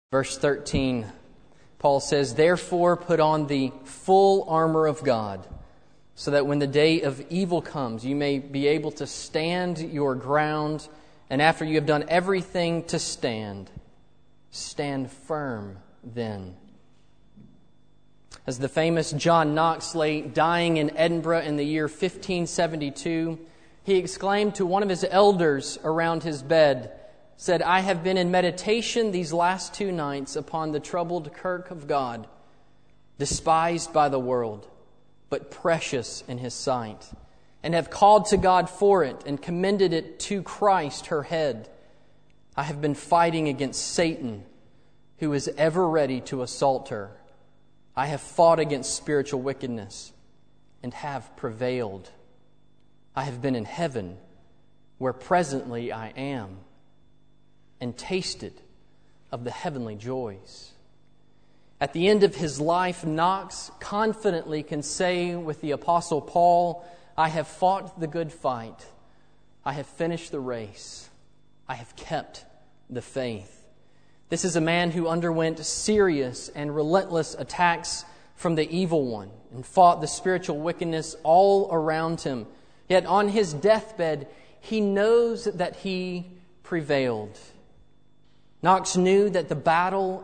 Verse 13, Paul says, "Therefore put on the full armor of God, so that when the day of evil comes, you may be able to stand your ground, and after you have done everything to stand, stand firm then." As the famous John Knox lay dying in Edinburgh in the year 1572, he exclaimed to one of his elders around his bed, said, "I have been in meditation these last 2 nights upon the troubled kirk of God, despised by the world, but precious in His sight, and have called to God for it and commended it to Christ, her head. I have been fighting against Satan, who is ever ready to assault her. I have fought against spiritual wickedness and have prevailed. I have been in heaven, where presently I am, and tasted of the heavenly joys." At the end of his life, Knox confidently can say with the Apostle Paul, "I have fought the good fight. I have finished the race. I have kept the faith." This is a man who underwent serious and relentless attacks from the evil one and fought the spiritual wickedness all around him. Yet on his deathbed, he knows that he prevailed. Knox knew that the battle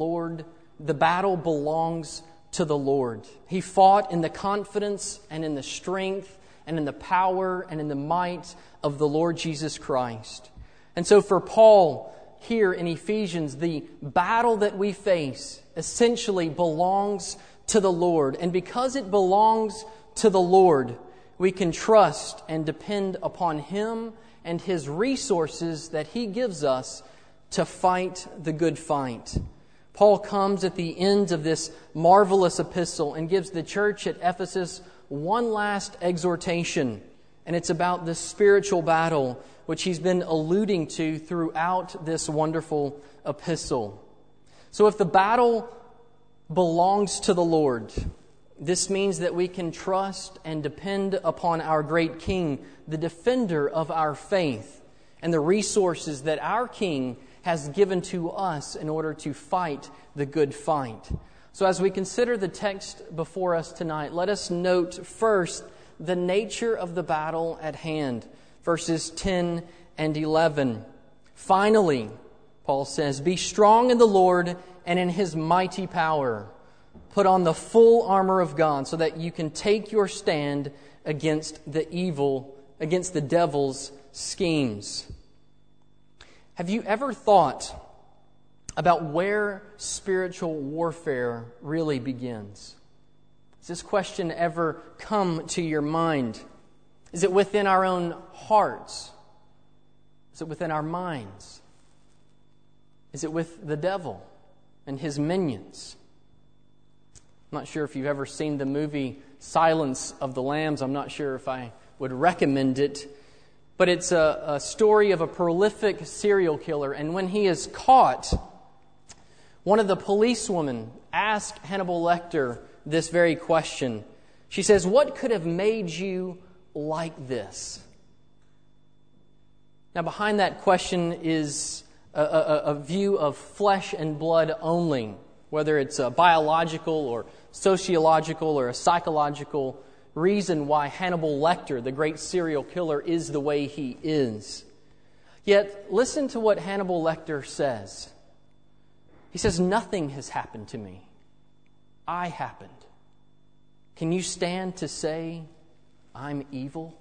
belongs to the Lord. He fought in the confidence and in the strength and in the power and in the might of the Lord Jesus Christ. And so for Paul here in Ephesians, the battle that we face essentially belongs to the Lord. And because it belongs to the Lord, we can trust and depend upon Him and His resources that He gives us to fight the good fight. Paul comes at the end of this marvelous epistle and gives the church at Ephesus one last exhortation. And it's about the spiritual battle, which he's been alluding to throughout this wonderful epistle. So if the battle belongs to the Lord, this means that we can trust and depend upon our great King, the defender of our faith, and the resources that our King has given to us in order to fight the good fight. So as we consider the text before us tonight, let us note first the nature of the battle at hand. Verses 10 and 11. "Finally," Paul says, "be strong in the Lord and in His mighty power. Put on the full armor of God so that you can take your stand against the devil's schemes." Have you ever thought about where spiritual warfare really begins? Has this question ever come to your mind? Is it within our own hearts? Is it within our minds? Is it with the devil and his minions? I'm not sure if you've ever seen the movie Silence of the Lambs. I'm not sure if I would recommend it. But it's a story of a prolific serial killer. And when he is caught, one of the policewomen asked Hannibal Lecter this very question. She says, "What could have made you like this?" Now, behind that question is a view of flesh and blood only, whether it's a biological or sociological or a psychological reason why Hannibal Lecter, the great serial killer, is the way he is. Yet, listen to what Hannibal Lecter says. He says, "Nothing has happened to me. I happened. Can you stand to say I'm evil?"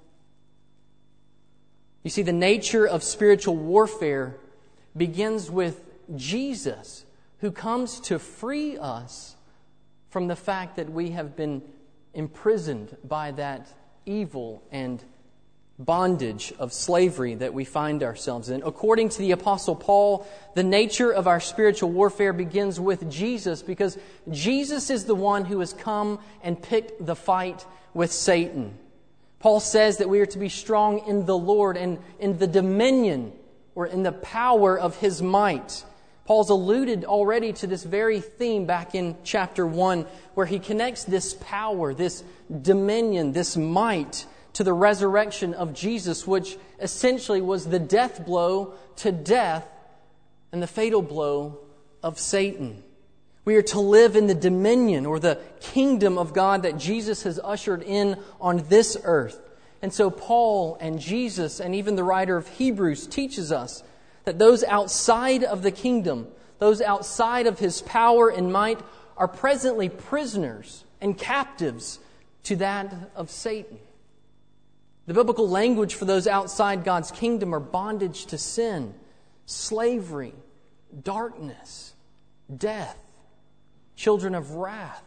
You see, the nature of spiritual warfare begins with Jesus, who comes to free us from the fact that we have been imprisoned by that evil and bondage of slavery that we find ourselves in. According to the Apostle Paul, the nature of our spiritual warfare begins with Jesus, because Jesus is the one who has come and picked the fight with Satan. Paul says that we are to be strong in the Lord and in the dominion or in the power of His might. Paul's alluded already to this very theme back in chapter 1, where he connects this power, this dominion, this might to the resurrection of Jesus, which essentially was the death blow to death and the fatal blow of Satan. We are to live in the dominion or the kingdom of God that Jesus has ushered in on this earth. And so Paul and Jesus and even the writer of Hebrews teaches us that those outside of the kingdom, those outside of His power and might, are presently prisoners and captives to that of Satan. The biblical language for those outside God's kingdom are bondage to sin, slavery, darkness, death, children of wrath,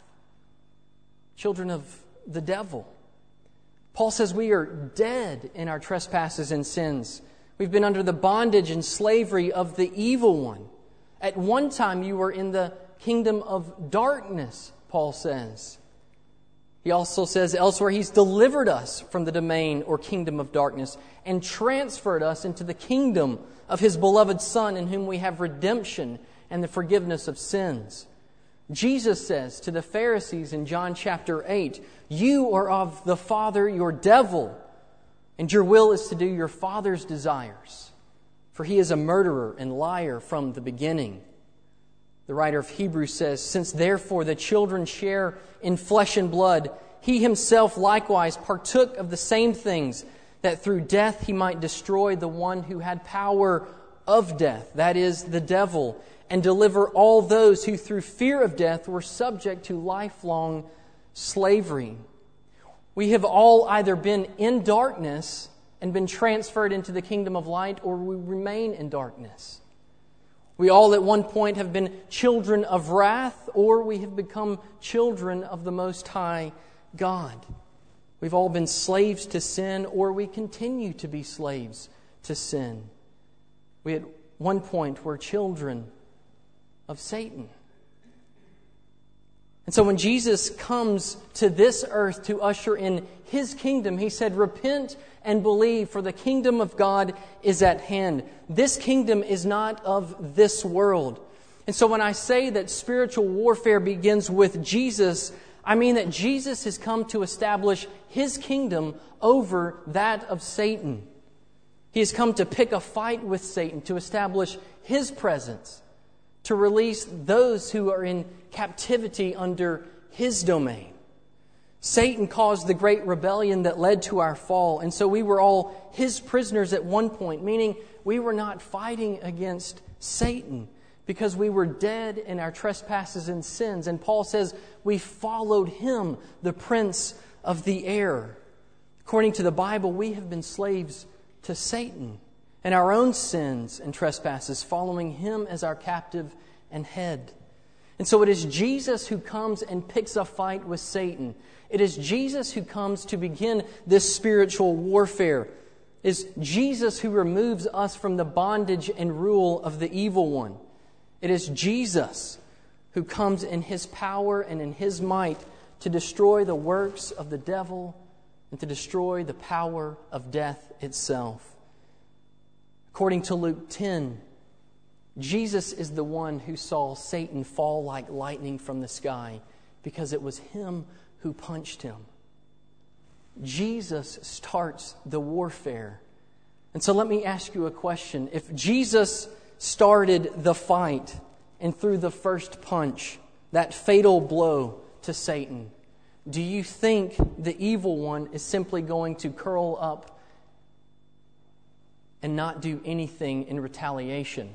children of the devil. Paul says we are dead in our trespasses and sins. We've been under the bondage and slavery of the evil one. At one time you were in the kingdom of darkness, Paul says. He also says elsewhere He's delivered us from the domain or kingdom of darkness and transferred us into the kingdom of His beloved Son, in whom we have redemption and the forgiveness of sins. Jesus says to the Pharisees in John chapter 8, "You are of the father your devil, and your will is to do your father's desires. For he is a murderer and liar from the beginning." The writer of Hebrews says, "Since therefore the children share in flesh and blood, He Himself likewise partook of the same things, that through death He might destroy the one who had power of death, that is, the devil, and deliver all those who through fear of death were subject to lifelong slavery." We have all either been in darkness and been transferred into the kingdom of light, or we remain in darkness. We all at one point have been children of wrath, or we have become children of the Most High God. We've all been slaves to sin, or we continue to be slaves to sin. We at one point were children of Satan. And so when Jesus comes to this earth to usher in His kingdom, He said, "Repent and believe, for the kingdom of God is at hand." This kingdom is not of this world. And so when I say that spiritual warfare begins with Jesus, I mean that Jesus has come to establish His kingdom over that of Satan. He has come to pick a fight with Satan, to establish His presence, to release those who are in captivity under His domain. Satan caused the great rebellion that led to our fall, and so we were all His prisoners at one point, meaning we were not fighting against Satan because we were dead in our trespasses and sins. And Paul says we followed him, the prince of the air. According to the Bible, we have been slaves to Satan and our own sins and trespasses, following him as our captive and head. And so it is Jesus who comes and picks a fight with Satan. It is Jesus who comes to begin this spiritual warfare. It is Jesus who removes us from the bondage and rule of the evil one. It is Jesus who comes in His power and in His might to destroy the works of the devil and to destroy the power of death itself. According to Luke 10, Jesus is the one who saw Satan fall like lightning from the sky because it was Him who punched him. Jesus starts the warfare. And so let me ask you a question. If Jesus started the fight and threw the first punch, that fatal blow to Satan, do you think the evil one is simply going to curl up and not do anything in retaliation?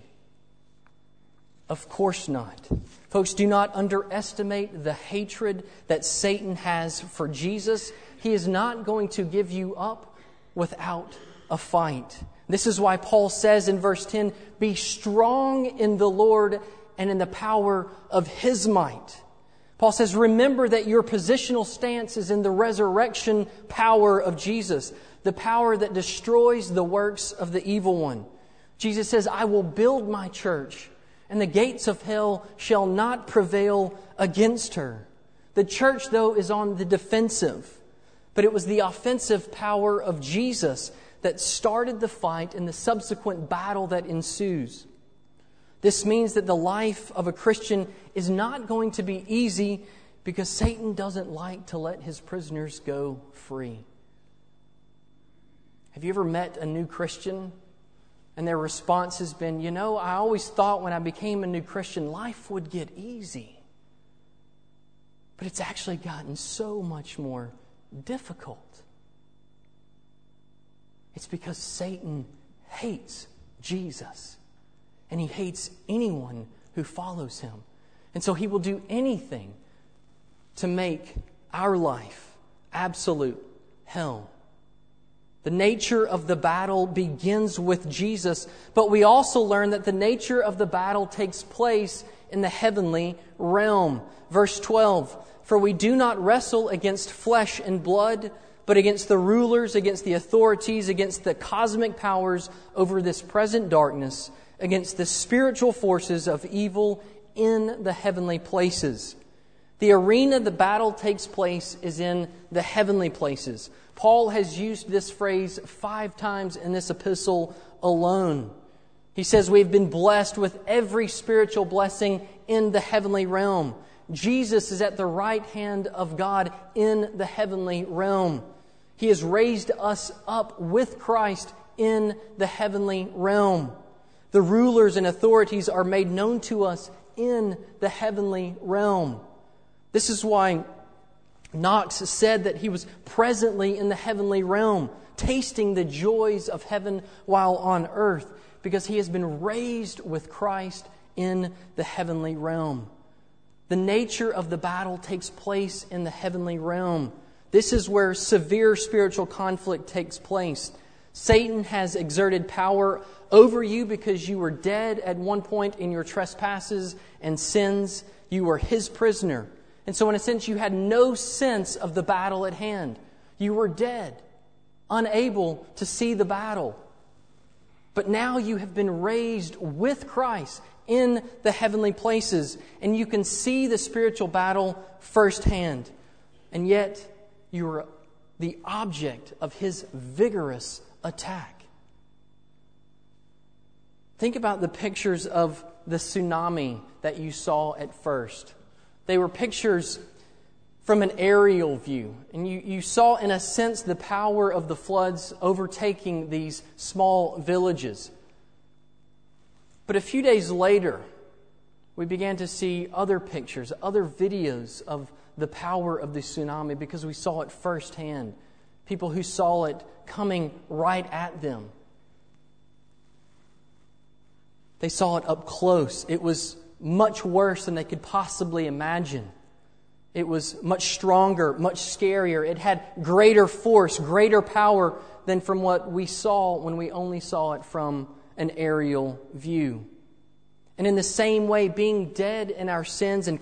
Of course not. Folks, do not underestimate the hatred that Satan has for Jesus. He is not going to give you up without a fight. This is why Paul says in verse 10, "Be strong in the Lord and in the power of His might." Paul says, remember that your positional stance is in the resurrection power of Jesus, the power that destroys the works of the evil one. Jesus says, "I will build my church, and the gates of hell shall not prevail against her." The church, though, is on the defensive, but it was the offensive power of Jesus that started the fight and the subsequent battle that ensues. This means that the life of a Christian is not going to be easy because Satan doesn't like to let his prisoners go free. Have you ever met a new Christian And their response has been, I always thought when I became a new Christian, life would get easy. But it's actually gotten so much more difficult. It's because Satan hates Jesus. And he hates anyone who follows him. And so he will do anything to make our life absolute hell. The nature of the battle begins with Jesus, but we also learn that the nature of the battle takes place in the heavenly realm. Verse 12, "For we do not wrestle against flesh and blood, but against the rulers, against the authorities, against the cosmic powers over this present darkness, against the spiritual forces of evil in the heavenly places." The arena the battle takes place is in the heavenly places. Paul has used this phrase 5 times in this epistle alone. He says we've been blessed with every spiritual blessing in the heavenly realm. Jesus is at the right hand of God in the heavenly realm. He has raised us up with Christ in the heavenly realm. The rulers and authorities are made known to us in the heavenly realm. This is why Knox said that he was presently in the heavenly realm, tasting the joys of heaven while on earth, because he has been raised with Christ in the heavenly realm. The nature of the battle takes place in the heavenly realm. This is where severe spiritual conflict takes place. Satan has exerted power over you because you were dead at one point in your trespasses and sins. You were his prisoner. And so in a sense, you had no sense of the battle at hand. You were dead, unable to see the battle. But now you have been raised with Christ in the heavenly places, and you can see the spiritual battle firsthand. And yet, you are the object of his vigorous attack. Think about the pictures of the tsunami that you saw at first. They were pictures from an aerial view. And you saw, in a sense, the power of the floods overtaking these small villages. But a few days later, we began to see other pictures, other videos of the power of the tsunami because we saw it firsthand. People who saw it coming right at them. They saw it up close. It was much worse than they could possibly imagine. It was much stronger, much scarier. It had greater force, greater power than from what we saw when we only saw it from an aerial view. And in the same way, being dead in our sins and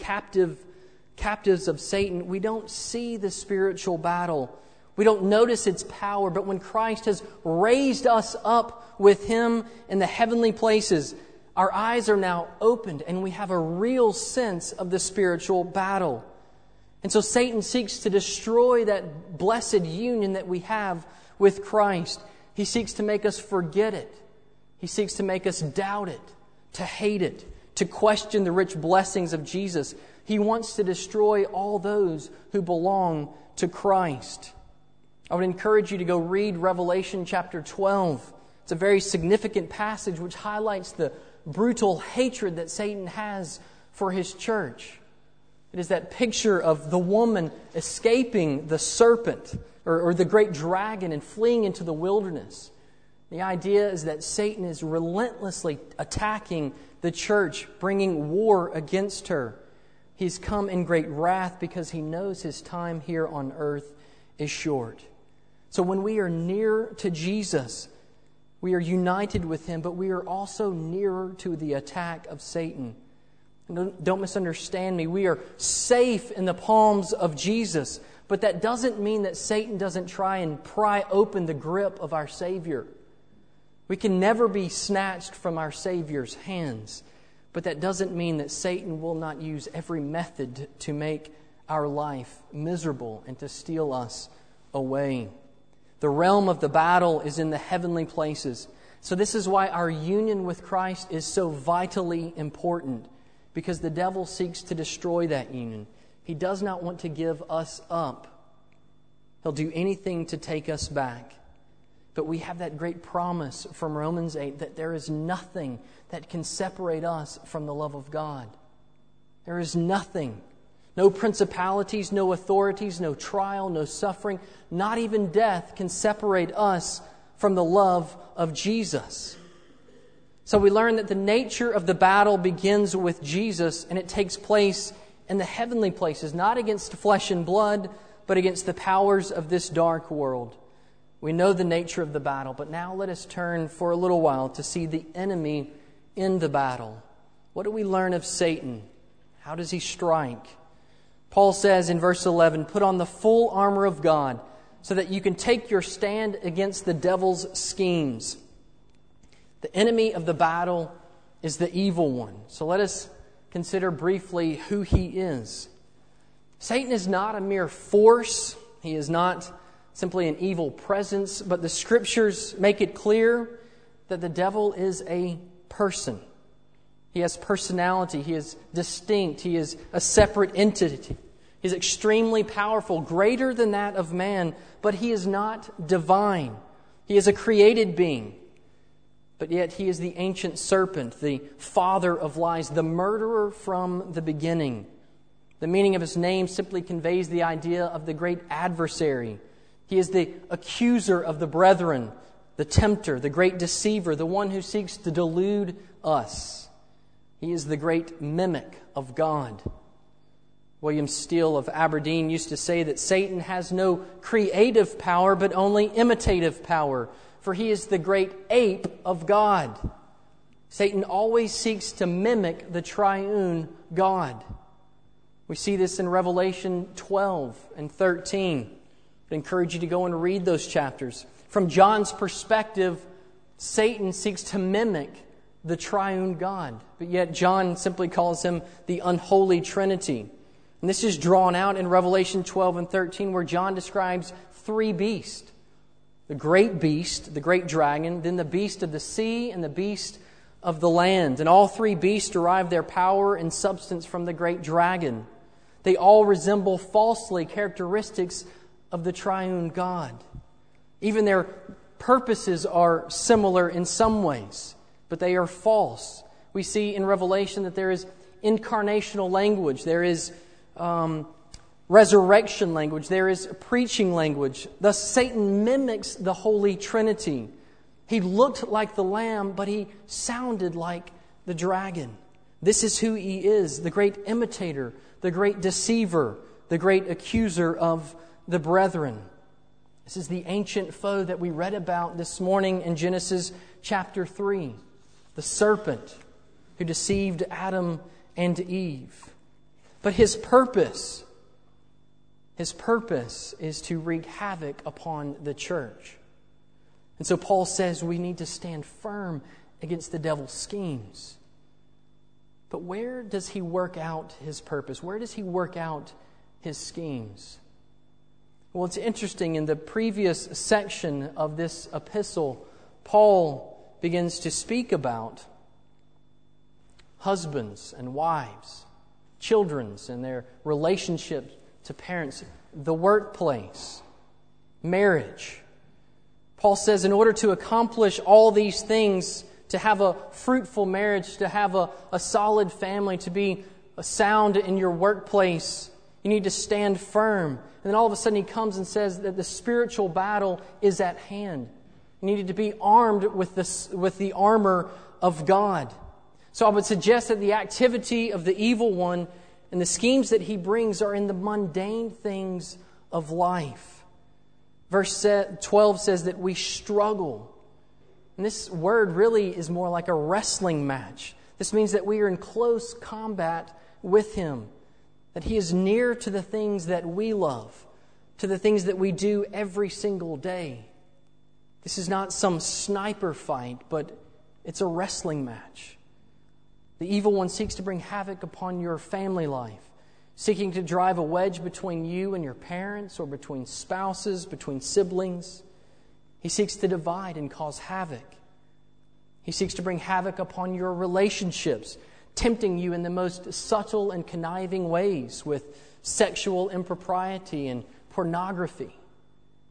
captives of Satan, we don't see the spiritual battle. We don't notice its power. But when Christ has raised us up with Him in the heavenly places, our eyes are now opened and we have a real sense of the spiritual battle. And so Satan seeks to destroy that blessed union that we have with Christ. He seeks to make us forget it. He seeks to make us doubt it, to hate it, to question the rich blessings of Jesus. He wants to destroy all those who belong to Christ. I would encourage you to go read Revelation chapter 12. It's a very significant passage which highlights the brutal hatred that Satan has for his church. It is that picture of the woman escaping the serpent or the great dragon and fleeing into the wilderness. The idea is that Satan is relentlessly attacking the church, bringing war against her. He's come in great wrath because he knows his time here on earth is short. So when we are near to Jesus, we are united with Him, but we are also nearer to the attack of Satan. Don't misunderstand me. We are safe in the palms of Jesus, but that doesn't mean that Satan doesn't try and pry open the grip of our Savior. We can never be snatched from our Savior's hands, but that doesn't mean that Satan will not use every method to make our life miserable and to steal us away. The realm of the battle is in the heavenly places. So this is why our union with Christ is so vitally important, because the devil seeks to destroy that union. He does not want to give us up. He'll do anything to take us back. But we have that great promise from Romans 8 that there is nothing that can separate us from the love of God. There is nothing. No principalities, no authorities, no trial, no suffering, not even death can separate us from the love of Jesus. So we learn that the nature of the battle begins with Jesus, and it takes place in the heavenly places, not against flesh and blood, but against the powers of this dark world. We know the nature of the battle, but now let us turn for a little while to see the enemy in the battle. What do we learn of Satan? How does he strike? Paul says in verse 11, "Put on the full armor of God so that you can take your stand against the devil's schemes." The enemy of the battle is the evil one. So let us consider briefly who he is. Satan is not a mere force. He is not simply an evil presence, but the Scriptures make it clear that the devil is a person. He has personality. He is distinct. He is a separate entity. He is extremely powerful, greater than that of man, but he is not divine. He is a created being. But yet he is the ancient serpent, the father of lies, the murderer from the beginning. The meaning of his name simply conveys the idea of the great adversary. He is the accuser of the brethren, the tempter, the great deceiver, the one who seeks to delude us. He is the great mimic of God. William Steele of Aberdeen used to say that Satan has no creative power, but only imitative power, for he is the great ape of God. Satan always seeks to mimic the triune God. We see this in Revelation 12 and 13. I encourage you to go and read those chapters. From John's perspective, Satan seeks to mimic the triune God. But yet John simply calls him the unholy Trinity. And this is drawn out in Revelation 12 and 13, where John describes three beasts. The great beast, the great dragon, then the beast of the sea, and the beast of the land. And all three beasts derive their power and substance from the great dragon. They all resemble falsely characteristics of the triune God. Even their purposes are similar in some ways, but they are false. We see in Revelation that there is incarnational language, there is resurrection language, there is preaching language. Thus Satan mimics the Holy Trinity. He looked like the Lamb, but he sounded like the dragon. This is who he is, the great imitator, the great deceiver, the great accuser of the brethren. This is the ancient foe that we read about this morning in Genesis chapter 3. The serpent who deceived Adam and Eve. But his purpose is to wreak havoc upon the church. And so Paul says we need to stand firm against the devil's schemes. But where does he work out his purpose? Where does he work out his schemes? Well, it's interesting. In the previous section of this epistle, Paul begins to speak about husbands and wives, children and their relationship to parents, the workplace, marriage. Paul says in order to accomplish all these things, to have a fruitful marriage, to have a solid family, to be sound in your workplace, you need to stand firm. And then all of a sudden he comes and says that the spiritual battle is at hand. You needed to be armed with the armor of God. So I would suggest that the activity of the evil one and the schemes that he brings are in the mundane things of life. Verse 12 says that we struggle. And this word really is more like a wrestling match. This means that we are in close combat with him. That he is near to the things that we love, to the things that we do every single day. This is not some sniper fight, but it's a wrestling match. The evil one seeks to bring havoc upon your family life, seeking to drive a wedge between you and your parents, or between spouses, between siblings. He seeks to divide and cause havoc. He seeks to bring havoc upon your relationships, tempting you in the most subtle and conniving ways with sexual impropriety and pornography.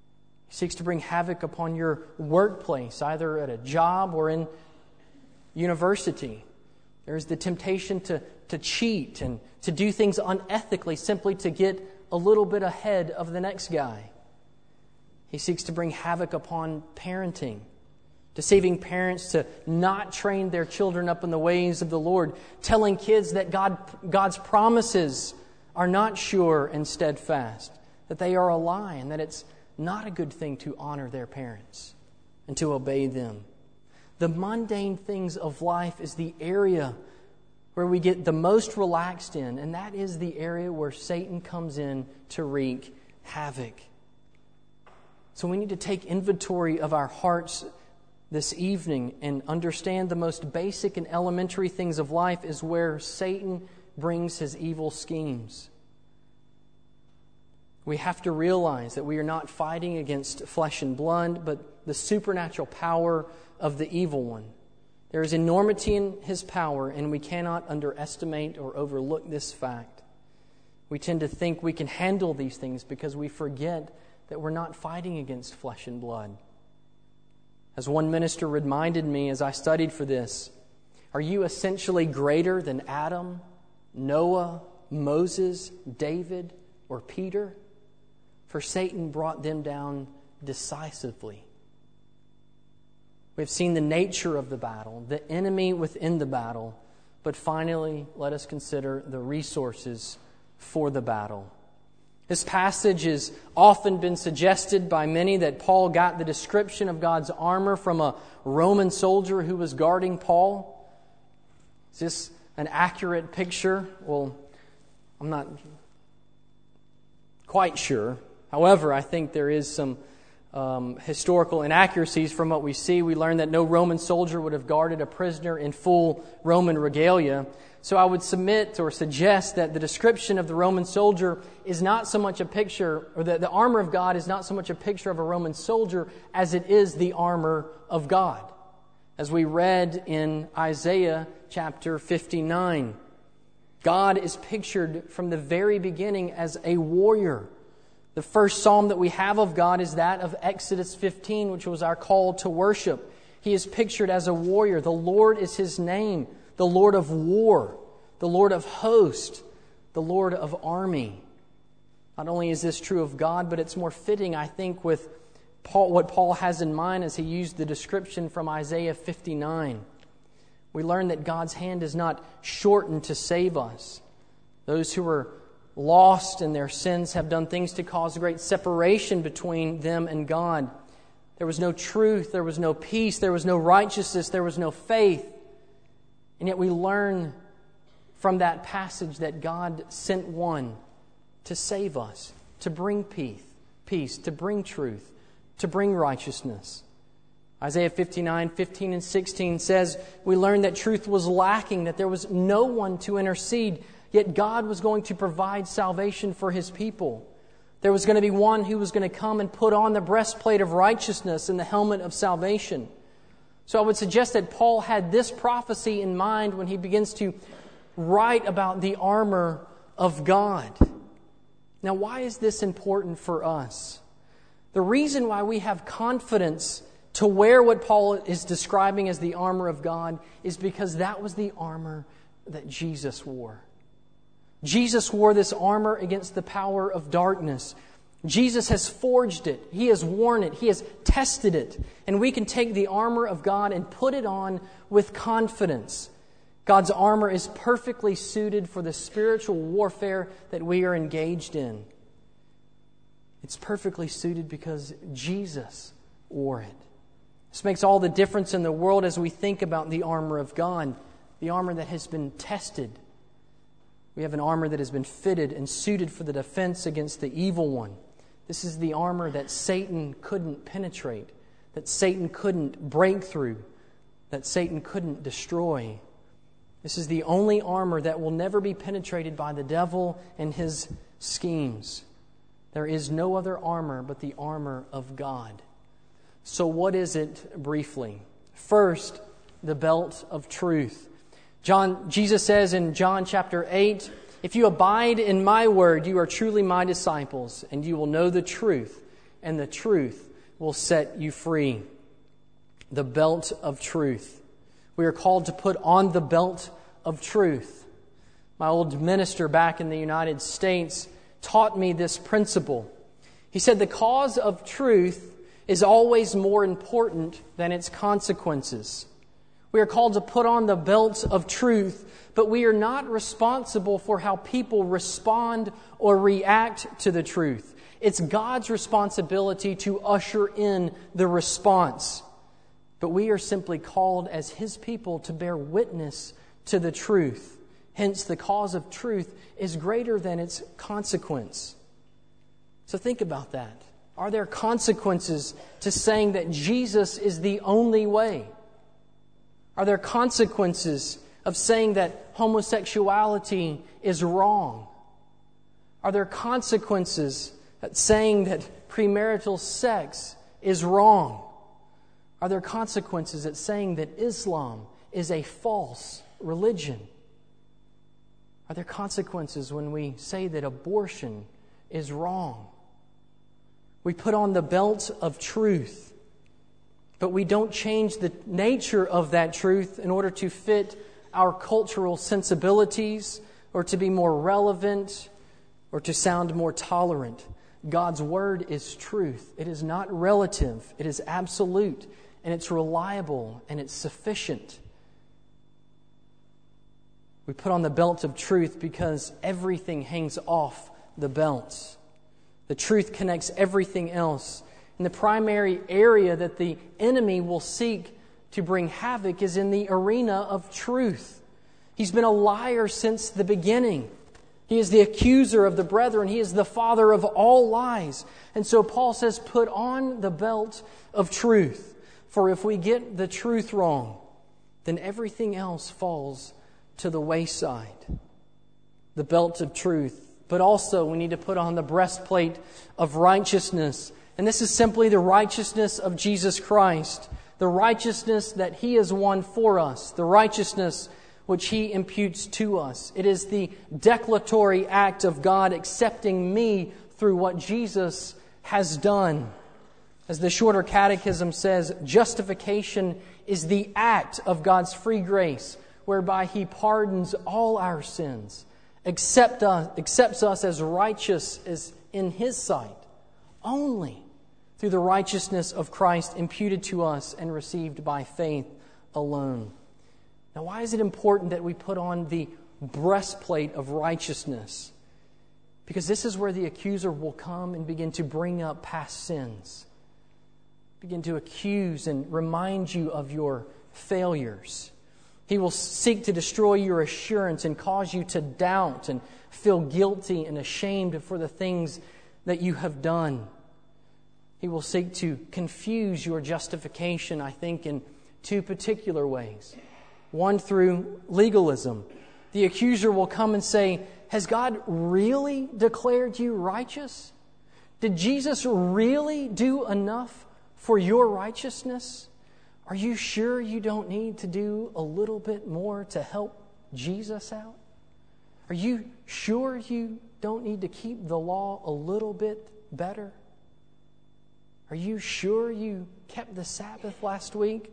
He seeks to bring havoc upon your workplace, either at a job or in university. There is the temptation to cheat and to do things unethically simply to get a little bit ahead of the next guy. He seeks to bring havoc upon parenting, deceiving parents to not train their children up in the ways of the Lord, telling kids that God's promises are not sure and steadfast, that they are a lie, and that it's not a good thing to honor their parents and to obey them. The mundane things of life is the area where we get the most relaxed in, and that is the area where Satan comes in to wreak havoc. So we need to take inventory of our hearts this evening and understand the most basic and elementary things of life is where Satan brings his evil schemes. We have to realize that we are not fighting against flesh and blood, but the supernatural power of the evil one. There is enormity in his power, and we cannot underestimate or overlook this fact. We tend to think we can handle these things because we forget that we're not fighting against flesh and blood. As one minister reminded me as I studied for this, are you essentially greater than Adam, Noah, Moses, David, or Peter? For Satan brought them down decisively. We've seen the nature of the battle, the enemy within the battle, but finally, let us consider the resources for the battle. This passage has often been suggested by many that Paul got the description of God's armor from a Roman soldier who was guarding Paul. Is this an accurate picture? Well, I'm not quite sure. However, I think there is some historical inaccuracies from what we see. We learn that no Roman soldier would have guarded a prisoner in full Roman regalia. So I would submit or suggest that the description of the Roman soldier is not so much a picture, or the armor of God is not so much a picture of a Roman soldier as it is the armor of God. As we read in Isaiah chapter 59, God is pictured from the very beginning as a warrior. The first psalm that we have of God is that of Exodus 15, which was our call to worship. He is pictured as a warrior. The Lord is His name, the Lord of war, the Lord of hosts, the Lord of army. Not only is this true of God, but it's more fitting, I think, with what Paul has in mind as he used the description from Isaiah 59. We learn that God's hand is not shortened to save us. Those who are lost in their sins have done things to cause great separation between them and God. There was no truth, there was no peace, there was no righteousness, there was no faith. And yet we learn from that passage that God sent one to save us, to bring peace, to bring truth, to bring righteousness. Isaiah 59, 15 and 16 says, we learn that truth was lacking, that there was no one to intercede. Yet God was going to provide salvation for His people. There was going to be one who was going to come and put on the breastplate of righteousness and the helmet of salvation. So I would suggest that Paul had this prophecy in mind when he begins to write about the armor of God. Now, why is this important for us? The reason why we have confidence to wear what Paul is describing as the armor of God is because that was the armor that Jesus wore. Jesus wore this armor against the power of darkness. Jesus has forged it. He has worn it. He has tested it. And we can take the armor of God and put it on with confidence. God's armor is perfectly suited for the spiritual warfare that we are engaged in. It's perfectly suited because Jesus wore it. This makes all the difference in the world as we think about the armor of God, the armor that has been tested. We have an armor that has been fitted and suited for the defense against the evil one. This is the armor that Satan couldn't penetrate, that Satan couldn't break through, that Satan couldn't destroy. This is the only armor that will never be penetrated by the devil and his schemes. There is no other armor but the armor of God. So what is it briefly? First, the belt of truth. Jesus says in John chapter 8, if you abide in my word, you are truly my disciples, and you will know the truth, and the truth will set you free. The belt of truth. We are called to put on the belt of truth. My old minister back in the United States taught me this principle. He said the cause of truth is always more important than its consequences. We are called to put on the belt of truth, but we are not responsible for how people respond or react to the truth. It's God's responsibility to usher in the response. But we are simply called as His people to bear witness to the truth. Hence, the cause of truth is greater than its consequence. So think about that. Are there consequences to saying that Jesus is the only way? Are there consequences of saying that homosexuality is wrong? Are there consequences at saying that premarital sex is wrong? Are there consequences at saying that Islam is a false religion? Are there consequences when we say that abortion is wrong? We put on the belt of truth, but we don't change the nature of that truth in order to fit our cultural sensibilities or to be more relevant or to sound more tolerant. God's Word is truth. It is not relative. It is absolute, and it's reliable, and it's sufficient. We put on the belt of truth because everything hangs off the belt. The truth connects everything else. And the primary area that the enemy will seek to bring havoc is in the arena of truth. He's been a liar since the beginning. He is the accuser of the brethren. He is the father of all lies. And so Paul says, put on the belt of truth. For if we get the truth wrong, then everything else falls to the wayside. The belt of truth. But also we need to put on the breastplate of righteousness. And this is simply the righteousness of Jesus Christ. The righteousness that He has won for us. The righteousness which He imputes to us. It is the declaratory act of God accepting me through what Jesus has done. As the Shorter Catechism says, justification is the act of God's free grace, whereby He pardons all our sins, accepts us as righteous as in His sight, only through the righteousness of Christ imputed to us and received by faith alone. Now, why is it important that we put on the breastplate of righteousness? Because this is where the accuser will come and begin to bring up past sins. Begin to accuse and remind you of your failures. He will seek to destroy your assurance and cause you to doubt and feel guilty and ashamed for the things that you have done. He will seek to confuse your justification, I think, in two particular ways. One, through legalism. The accuser will come and say, has God really declared you righteous? Did Jesus really do enough for your righteousness? Are you sure you don't need to do a little bit more to help Jesus out? Are you sure you don't need to keep the law a little bit better? Are you sure you kept the Sabbath last week?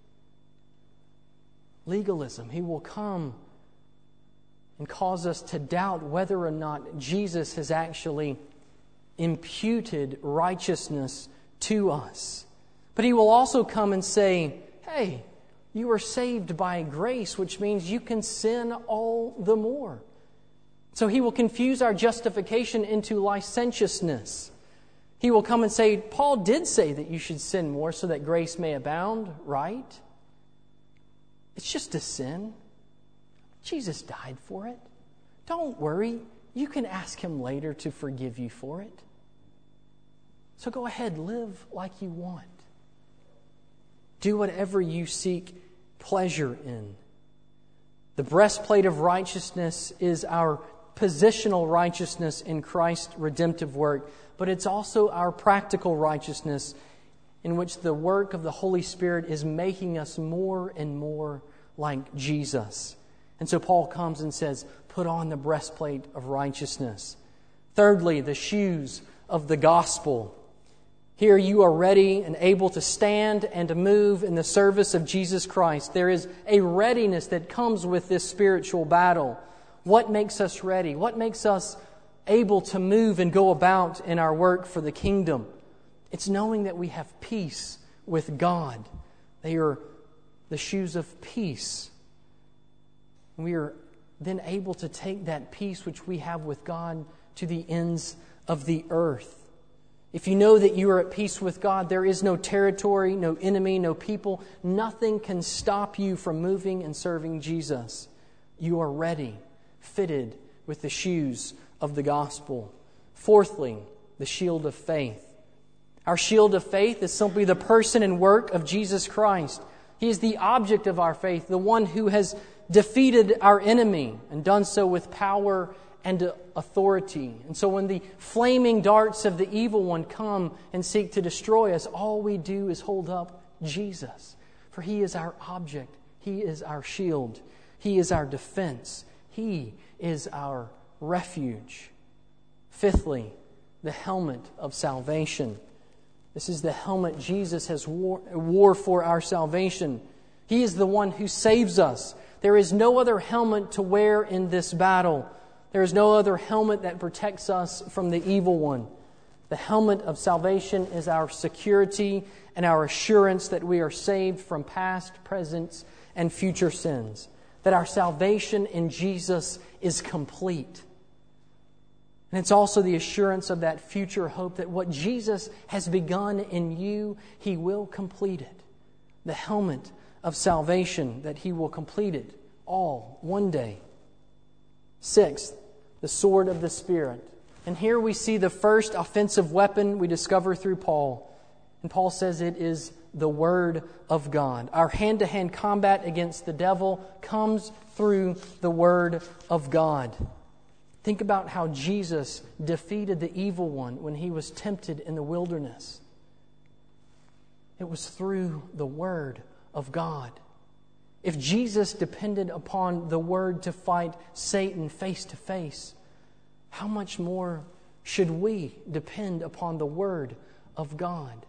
Legalism. He will come and cause us to doubt whether or not Jesus has actually imputed righteousness to us. But He will also come and say, hey, you are saved by grace, which means you can sin all the more. So He will confuse our justification into licentiousness. He will come and say, Paul did say that you should sin more so that grace may abound, right? It's just a sin. Jesus died for it. Don't worry. You can ask Him later to forgive you for it. So go ahead, live like you want. Do whatever you seek pleasure in. The breastplate of righteousness is our positional righteousness in Christ's redemptive work, but it's also our practical righteousness in which the work of the Holy Spirit is making us more and more like Jesus. And so Paul comes and says, put on the breastplate of righteousness. Thirdly, the shoes of the gospel. Here you are ready and able to stand and to move in the service of Jesus Christ. There is a readiness that comes with this spiritual battle. What makes us ready? What makes us able to move and go about in our work for the kingdom? It's knowing that we have peace with God. They are the shoes of peace. We are then able to take that peace which we have with God to the ends of the earth. If you know that you are at peace with God, there is no territory, no enemy, no people. Nothing can stop you from moving and serving Jesus. You are ready, fitted with the shoes of the gospel. Fourthly, the shield of faith. Our shield of faith is simply the person and work of Jesus Christ. He is the object of our faith, the one who has defeated our enemy and done so with power and authority. And so when the flaming darts of the evil one come and seek to destroy us, all we do is hold up Jesus. For He is our object. He is our shield. He is our defense. He is our refuge. Fifthly, the helmet of salvation. This is the helmet Jesus has wore for our salvation. He is the one who saves us. There is no other helmet to wear in this battle. There is no other helmet that protects us from the evil one. The helmet of salvation is our security and our assurance that we are saved from past, present, and future sins. That our salvation in Jesus is complete. And it's also the assurance of that future hope that what Jesus has begun in you, He will complete it. The helmet of salvation, that He will complete it all one day. Sixth, the sword of the Spirit. And here we see the first offensive weapon we discover through Paul. And Paul says it is the Word of God. Our hand-to-hand combat against the devil comes through the Word of God. Think about how Jesus defeated the evil one when He was tempted in the wilderness. It was through the Word of God. If Jesus depended upon the Word to fight Satan face to face, how much more should we depend upon the Word of God?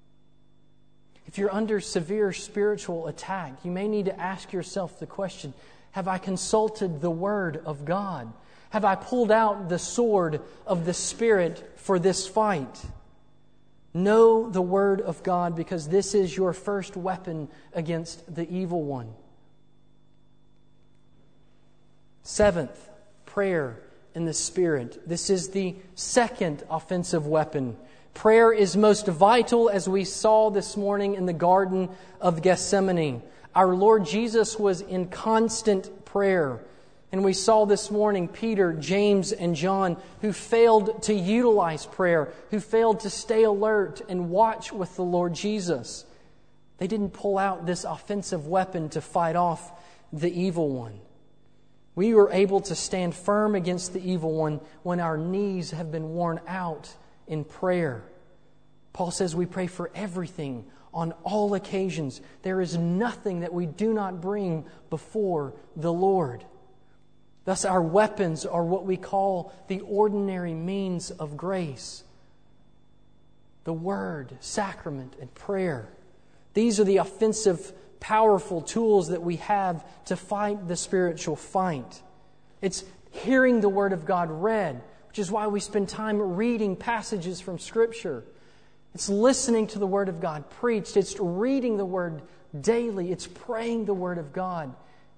If you're under severe spiritual attack, you may need to ask yourself the question, have I consulted the Word of God? Have I pulled out the sword of the Spirit for this fight? Know the Word of God, because this is your first weapon against the evil one. Seventh, prayer in the Spirit. This is the second offensive weapon. Prayer is most vital, as we saw this morning in the Garden of Gethsemane. Our Lord Jesus was in constant prayer. And we saw this morning Peter, James, and John who failed to utilize prayer, who failed to stay alert and watch with the Lord Jesus. They didn't pull out this offensive weapon to fight off the evil one. We were able to stand firm against the evil one when our knees have been worn out in prayer. Paul says we pray for everything on all occasions. There is nothing that we do not bring before the Lord. Thus, our weapons are what we call the ordinary means of grace. The Word, sacrament, and prayer. These are the offensive, powerful tools that we have to fight the spiritual fight. It's hearing the Word of God read, which is why we spend time reading passages from Scripture. It's listening to the Word of God preached. It's reading the Word daily. It's praying the Word of God.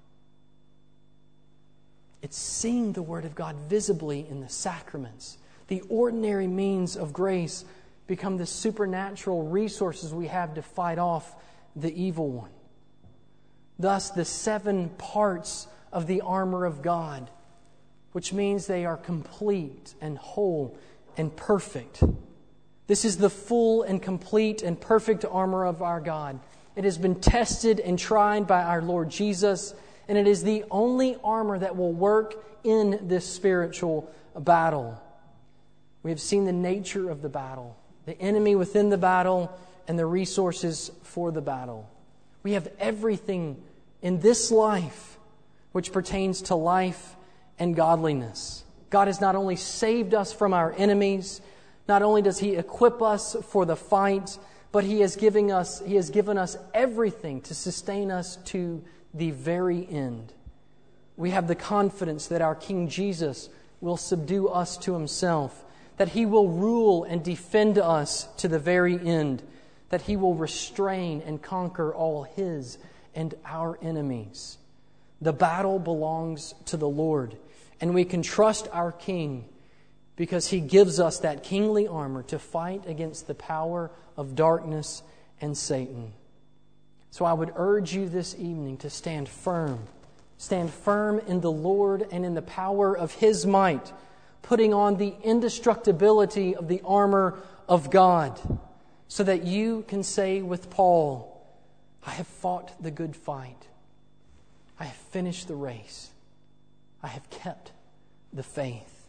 It's seeing the Word of God visibly in the sacraments. The ordinary means of grace become the supernatural resources we have to fight off the evil one. Thus, the 7 parts of the armor of God, which means they are complete and whole and perfect. This is the full and complete and perfect armor of our God. It has been tested and tried by our Lord Jesus, and it is the only armor that will work in this spiritual battle. We have seen the nature of the battle, the enemy within the battle, and the resources for the battle. We have everything in this life which pertains to life and godliness. God has not only saved us from our enemies, Not only does He equip us for the fight, but He has given us everything to sustain us to the very end. We have the confidence that our King Jesus will subdue us to Himself, that He will rule and defend us to the very end, that He will restrain and conquer all His and our enemies. The battle belongs to the Lord, and we can trust our King because He gives us that kingly armor to fight against the power of darkness and Satan. So I would urge you this evening to stand firm. Stand firm in the Lord and in the power of His might, putting on the indestructibility of the armor of God, so that you can say with Paul, I have fought the good fight. I have finished the race. I have kept the faith.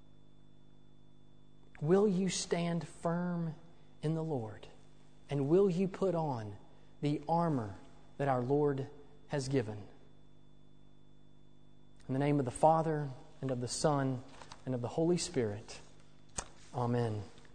Will you stand firm in the Lord? And will you put on the armor that our Lord has given? In the name of the Father, and of the Son, and of the Holy Spirit. Amen.